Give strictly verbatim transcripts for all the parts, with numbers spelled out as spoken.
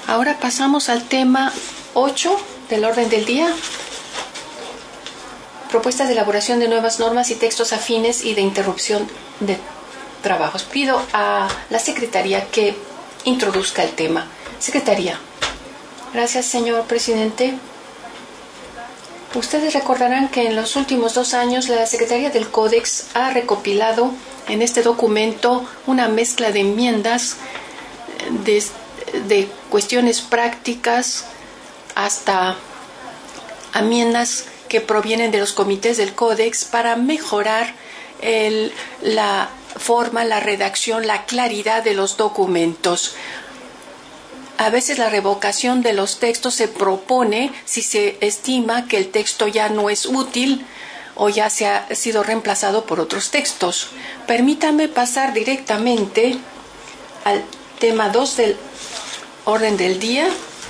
Ahora pasamos al tema ocho del orden del día. Propuestas de elaboración de nuevas normas y textos afines y de interrupción de trabajos. Pido a la Secretaría que introduzca el tema. Secretaría. Gracias, señor presidente. Ustedes recordarán que en los últimos dos años la Secretaría del Códex ha recopilado en este documento una mezcla de enmiendas de, de cuestiones prácticas hasta enmiendas que provienen de los comités del Códex para mejorar el, la forma, la redacción, la claridad de los documentos. A veces la revocación de los textos se propone si se estima que el texto ya no es útil o ya se ha sido reemplazado por otros textos. Permítanme pasar directamente al tema dos del orden del día.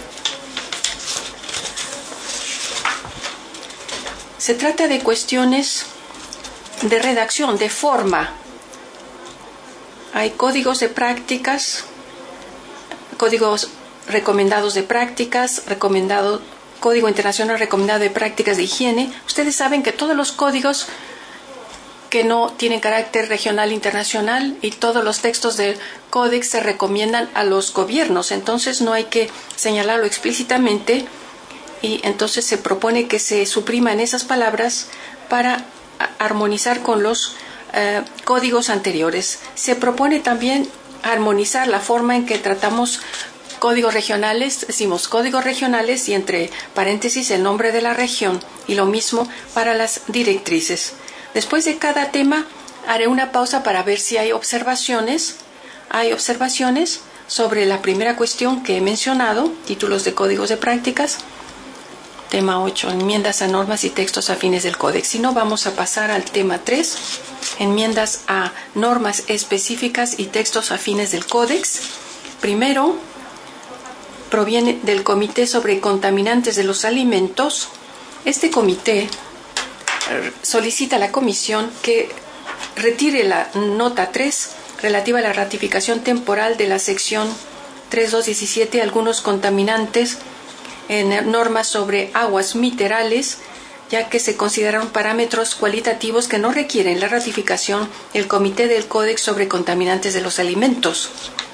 Se trata de cuestiones de redacción, de forma. Hay códigos de prácticas, códigos recomendados de prácticas, recomendado, Código Internacional Recomendado de Prácticas de Higiene. Ustedes saben que todos los códigos que no tienen carácter regional internacional y todos los textos del Códex se recomiendan a los gobiernos. Entonces no hay que señalarlo explícitamente y entonces se propone que se supriman esas palabras para armonizar con los eh, códigos anteriores. Se propone también armonizar la forma en que tratamos códigos regionales, decimos códigos regionales y entre paréntesis el nombre de la región, y lo mismo para las directrices. Después de cada tema haré una pausa para ver si hay observaciones. Hay observaciones sobre la primera cuestión que he mencionado, títulos de códigos de prácticas. Tema ocho, enmiendas a normas y textos afines del Códex. Si no, vamos a pasar al tema tres, enmiendas a normas específicas y textos afines del Códex. Primero, proviene del Comité sobre Contaminantes de los Alimentos. Este comité solicita a la Comisión que retire la nota tres relativa a la ratificación temporal de la sección tres punto dos punto diecisiete, algunos contaminantes en normas sobre aguas minerales, ya que se consideraron parámetros cualitativos que no requieren la ratificación del Comité del Códex sobre Contaminantes de los Alimentos.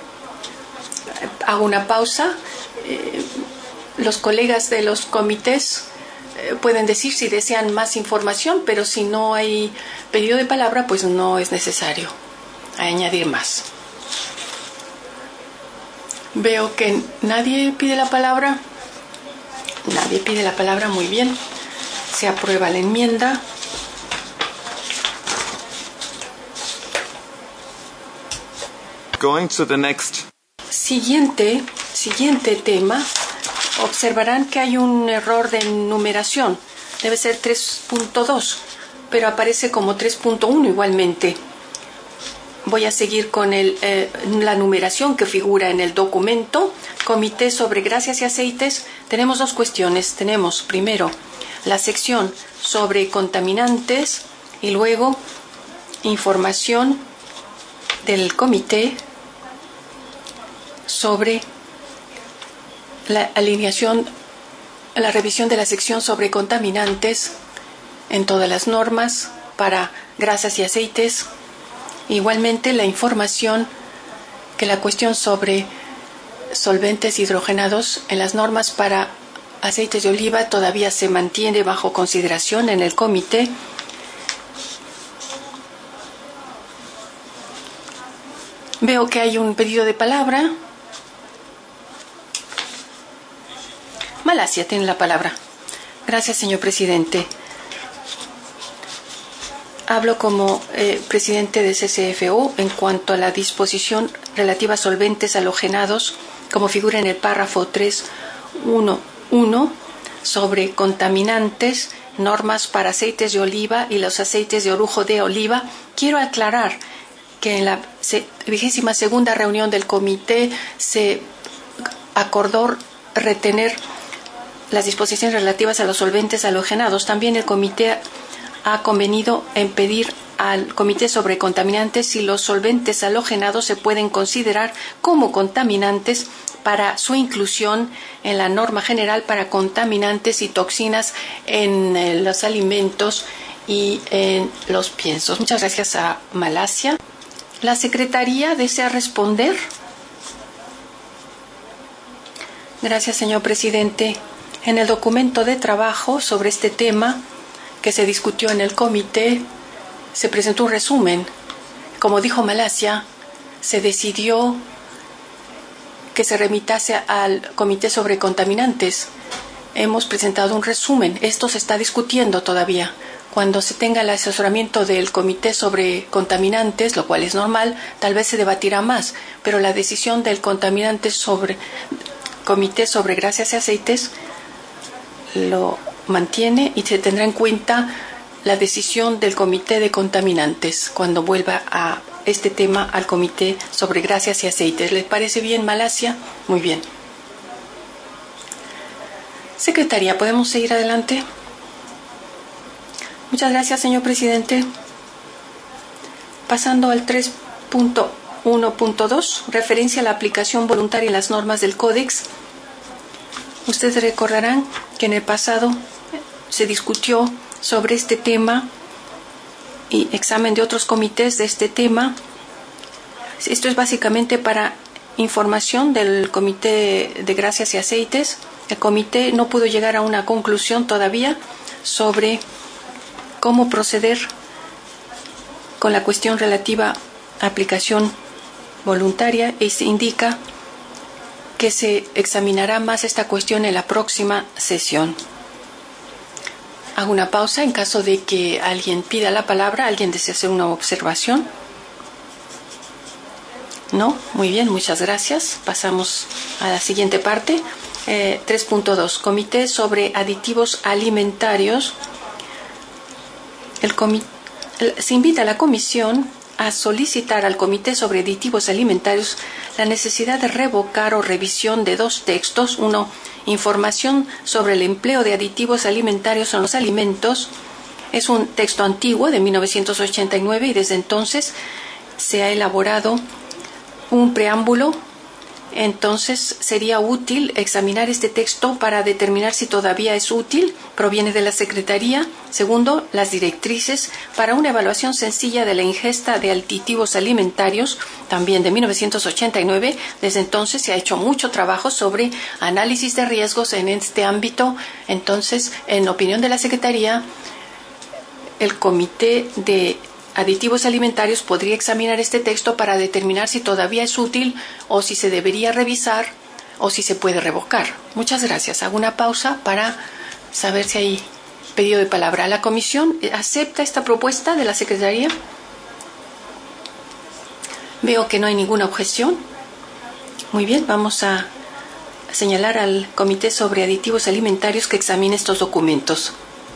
Hago una pausa. Eh, los colegas de los comités eh, pueden decir si desean más información, pero si no hay pedido de palabra, pues no es necesario añadir más. Veo que nadie pide la palabra. Nadie pide la palabra, muy bien. Se aprueba la enmienda. Going to the next. Siguiente, siguiente tema. Observarán que hay un error de numeración. Debe ser tres punto dos, pero aparece como tres punto uno igualmente. Voy a seguir con el, eh, la numeración que figura en el documento. Comité sobre grasas y aceites. Tenemos dos cuestiones. Tenemos primero la sección sobre contaminantes y luego información del comité sobre la alineación, la revisión de la sección sobre contaminantes en todas las normas para grasas y aceites. Igualmente la información que la cuestión sobre solventes hidrogenados en las normas para aceites de oliva todavía se mantiene bajo consideración en el comité. Veo que hay un pedido de palabra. Malasia tiene la palabra. Gracias, señor presidente. Hablo como eh, presidente de C C F O en cuanto a la disposición relativa a solventes halogenados, como figura en el párrafo tres punto uno sobre contaminantes, normas para aceites de oliva y los aceites de orujo de oliva. Quiero aclarar que en la vigésima segunda reunión del comité se acordó retener las disposiciones relativas a los solventes halogenados. También el comité ha convenido en pedir al Comité sobre Contaminantes si los solventes halogenados se pueden considerar como contaminantes para su inclusión en la norma general para contaminantes y toxinas en eh, los alimentos y en los piensos. Muchas gracias a Malasia. ¿La Secretaría desea responder? Gracias, señor presidente. En el documento de trabajo sobre este tema que se discutió en el comité, se presentó un resumen. Como dijo Malasia, se decidió que se remitase al comité sobre contaminantes. Hemos presentado un resumen. Esto se está discutiendo todavía. Cuando se tenga el asesoramiento del comité sobre contaminantes, lo cual es normal, tal vez se debatirá más, pero la decisión del contaminante sobre comité sobre grasas y aceites lo mantiene y se tendrá en cuenta la decisión del comité de contaminantes cuando vuelva a este tema al comité sobre grasas y aceites. ¿Les parece bien, Malasia? Muy bien. Secretaría, ¿podemos seguir adelante? Muchas gracias, señor presidente. Pasando al tres punto uno punto dos, referencia a la aplicación voluntaria en las normas del Códex. Ustedes recordarán que en el pasado se discutió sobre este tema y examen de otros comités de este tema. Esto es básicamente para información del Comité de Grasas y Aceites. El comité no pudo llegar a una conclusión todavía sobre cómo proceder con la cuestión relativa a aplicación voluntaria y se indica que se examinará más esta cuestión en la próxima sesión. Hago una pausa en caso de que alguien pida la palabra. ¿Alguien desea hacer una observación? No, muy bien, muchas gracias. Pasamos a la siguiente parte. Eh, tres punto dos. Comité sobre aditivos alimentarios. El comi- el, se invita a la Comisión a solicitar al Comité sobre Aditivos Alimentarios la necesidad de revocar o revisión de dos textos. Uno, información sobre el empleo de aditivos alimentarios en los alimentos. Es un texto antiguo de mil novecientos ochenta y nueve y desde entonces se ha elaborado un preámbulo. Entonces sería útil examinar este texto para determinar si todavía es útil. Proviene de la Secretaría. Segundo, las directrices para una evaluación sencilla de la ingesta de aditivos alimentarios, también de mil novecientos ochenta y nueve. Desde entonces se ha hecho mucho trabajo sobre análisis de riesgos en este ámbito. Entonces, en opinión de la Secretaría, el Comité de Aditivos Alimentarios podría examinar este texto para determinar si todavía es útil o si se debería revisar o si se puede revocar. Muchas gracias. Hago una pausa para saber si hay pedido de palabra. ¿La Comisión acepta esta propuesta de la Secretaría? Veo que no hay ninguna objeción. Muy bien, vamos a señalar al Comité sobre Aditivos Alimentarios que examine estos documentos.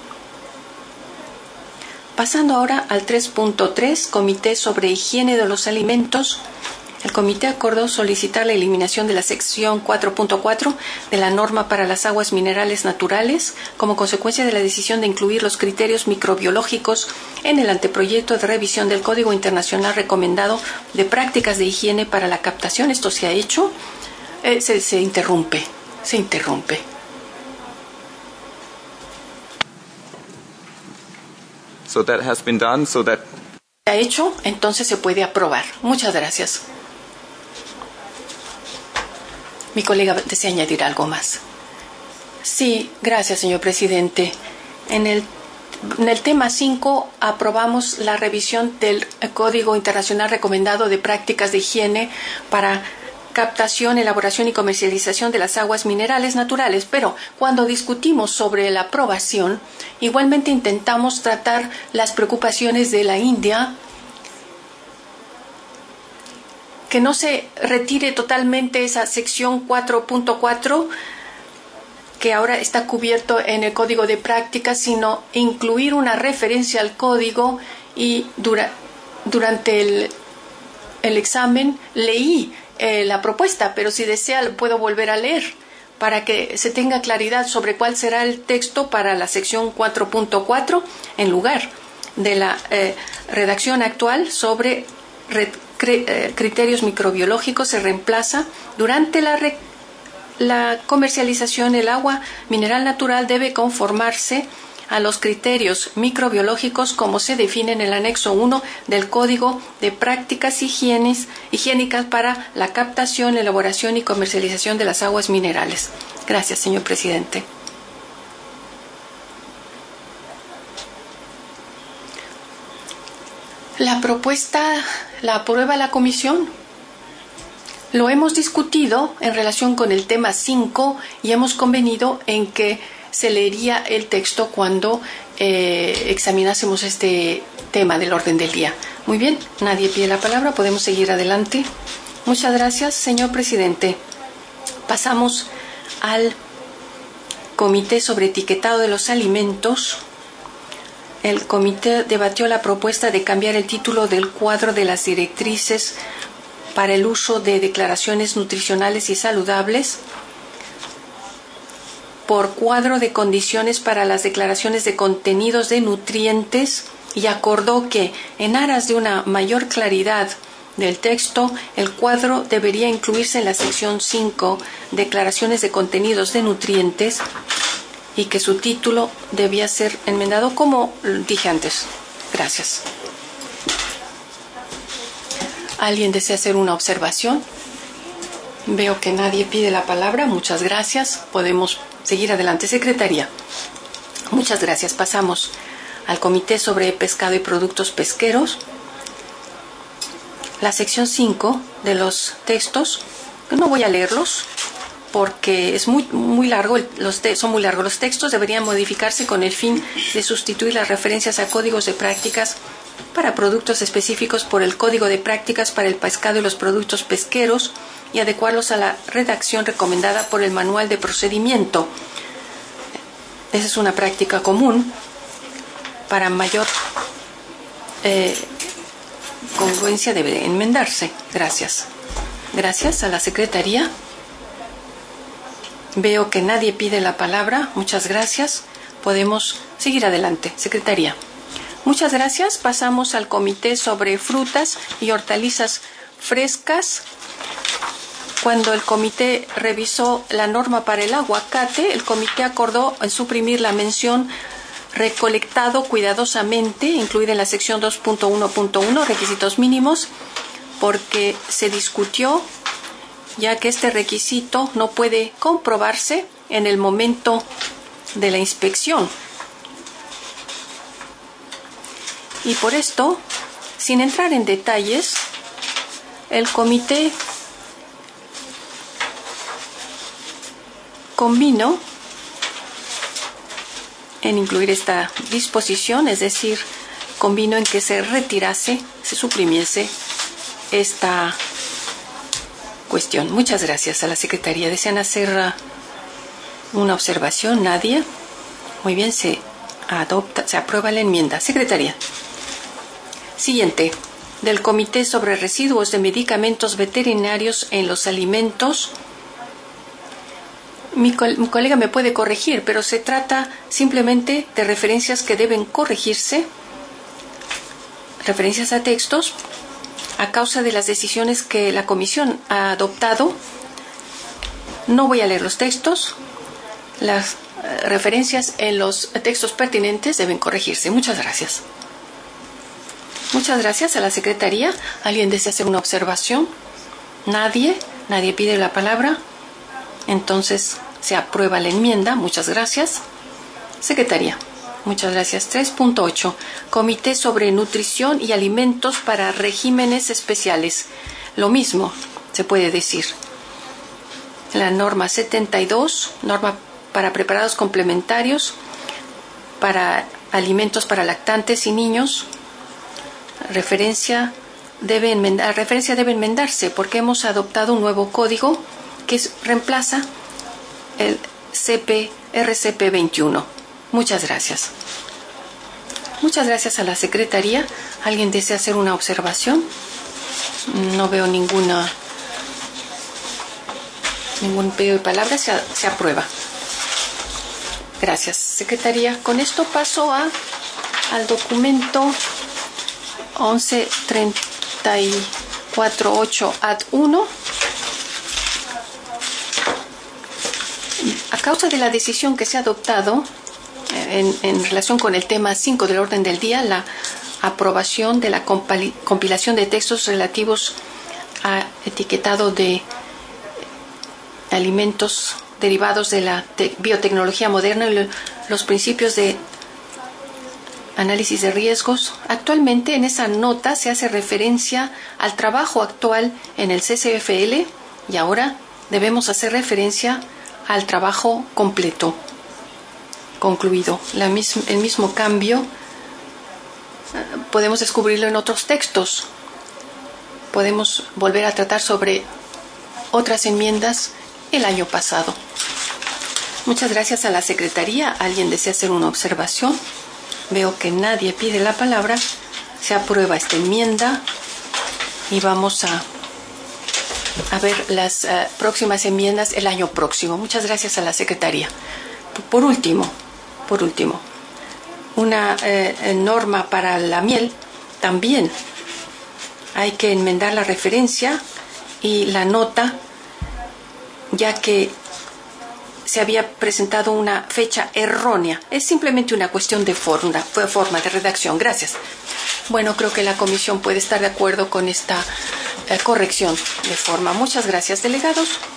Pasando ahora al tres punto tres, Comité sobre Higiene de los Alimentos. El comité acordó solicitar la eliminación de la sección cuatro punto cuatro de la norma para las aguas minerales naturales como consecuencia de la decisión de incluir los criterios microbiológicos en el anteproyecto de revisión del Código Internacional Recomendado de Prácticas de Higiene para la Captación. Esto se ha hecho. Eh, se, se interrumpe. Se interrumpe. So that has been done, so that... Se ha hecho, entonces se puede aprobar. Muchas gracias. Mi colega desea añadir algo más. Sí, gracias, señor presidente. En el, en el tema cinco aprobamos la revisión del Código Internacional Recomendado de Prácticas de Higiene para captación, elaboración y comercialización de las aguas minerales naturales, pero cuando discutimos sobre la aprobación, igualmente intentamos tratar las preocupaciones de la India, que no se retire totalmente esa sección cuatro punto cuatro que ahora está cubierto en el Código de Prácticas, sino incluir una referencia al código y dura, durante el, el examen leí Eh, la propuesta, pero si desea lo puedo volver a leer para que se tenga claridad sobre cuál será el texto para la sección cuatro punto cuatro en lugar de la eh, redacción actual sobre re, cre, eh, criterios microbiológicos. Se reemplaza durante la re, la comercialización, el agua mineral natural debe conformarse a los criterios microbiológicos como se define en el anexo uno del Código de Prácticas Higienes, Higiénicas para la captación, elaboración y comercialización de las aguas minerales. Gracias, señor presidente. La propuesta la aprueba la comisión. Lo hemos discutido en relación con el tema cinco y hemos convenido en que se leería el texto cuando eh, examinásemos este tema del orden del día. Muy bien, nadie pide la palabra, podemos seguir adelante. Muchas gracias, señor presidente. Pasamos al Comité sobre Etiquetado de los Alimentos. El comité debatió la propuesta de cambiar el título del cuadro de las directrices para el uso de declaraciones nutricionales y saludables por cuadro de condiciones para las declaraciones de contenidos de nutrientes y acordó que, en aras de una mayor claridad del texto, el cuadro debería incluirse en la sección cinco, declaraciones de contenidos de nutrientes, y que su título debía ser enmendado como dije antes. Gracias. ¿Alguien desea hacer una observación? Veo que nadie pide la palabra. Muchas gracias. Podemos seguir adelante. Secretaría. Muchas gracias. Pasamos al Comité sobre Pescado y Productos Pesqueros. La sección cinco de los textos, no voy a leerlos porque es muy, muy largo, los te- son muy largos. Los textos deberían modificarse con el fin de sustituir las referencias a códigos de prácticas para productos específicos por el Código de Prácticas para el Pescado y los Productos Pesqueros y adecuarlos a la redacción recomendada por el Manual de Procedimiento. Esa es una práctica común para mayor eh, congruencia debe enmendarse. Gracias. Gracias a la Secretaría. Veo que nadie pide la palabra. Muchas gracias. Podemos seguir adelante. Secretaría. Muchas gracias. Pasamos al Comité sobre Frutas y Hortalizas Frescas. Cuando el comité revisó la norma para el aguacate, el comité acordó en suprimir la mención recolectado cuidadosamente, incluida en la sección dos punto uno punto uno, requisitos mínimos, porque se discutió, ya que este requisito no puede comprobarse en el momento de la inspección. Y por esto, sin entrar en detalles, el comité convino en incluir esta disposición, es decir, convino en que se retirase, se suprimiese esta cuestión. Muchas gracias a la Secretaría. ¿Desean hacer una observación? ¿Nadie? Muy bien, se adopta, se aprueba la enmienda. Secretaría. Siguiente. Del Comité sobre Residuos de Medicamentos Veterinarios en los Alimentos. Mi, col- mi colega me puede corregir, pero se trata simplemente de referencias que deben corregirse, referencias a textos, a causa de las decisiones que la Comisión ha adoptado. No voy a leer los textos. Las eh, referencias en los textos pertinentes deben corregirse. Muchas gracias. Muchas gracias a la Secretaría. ¿Alguien desea hacer una observación? Nadie. Nadie pide la palabra. Entonces se aprueba la enmienda. Muchas gracias. Secretaría. Muchas gracias. tres punto ocho. Comité sobre Nutrición y Alimentos para Regímenes Especiales. Lo mismo se puede decir. La norma setenta y dos, norma para preparados complementarios, para alimentos para lactantes y niños. Referencia debe enmendar, referencia debe enmendarse porque hemos adoptado un nuevo código que es, reemplaza el C P R C P veintiuno. Muchas gracias. Muchas gracias a la Secretaría. ¿Alguien desea hacer una observación? No veo ninguna ningún pedido de palabra. Se, se aprueba. Gracias, Secretaría. Con esto paso a al documento once treinta y cuatro ocho ad uno. A causa de la decisión que se ha adoptado en, en relación con el tema cinco del orden del día, la aprobación de la compilación de textos relativos a etiquetado de alimentos derivados de la biotecnología moderna y los principios de análisis de riesgos. Actualmente en esa nota se hace referencia al trabajo actual en el C C F L y ahora debemos hacer referencia al trabajo completo, concluido. La mis- el mismo cambio eh, podemos descubrirlo en otros textos. Podemos volver a tratar sobre otras enmiendas el año pasado. Muchas gracias a la Secretaría. ¿Alguien desea hacer una observación? Veo que nadie pide la palabra. Se aprueba esta enmienda y vamos a, a ver las uh, próximas enmiendas el año próximo. Muchas gracias a la Secretaría. Por último, por último, una eh, norma para la miel también. Hay que enmendar la referencia y la nota, ya que se había presentado una fecha errónea. Es simplemente una cuestión de forma, forma de redacción. Gracias. Bueno, creo que la comisión puede estar de acuerdo con esta eh, corrección de forma. Muchas gracias, delegados.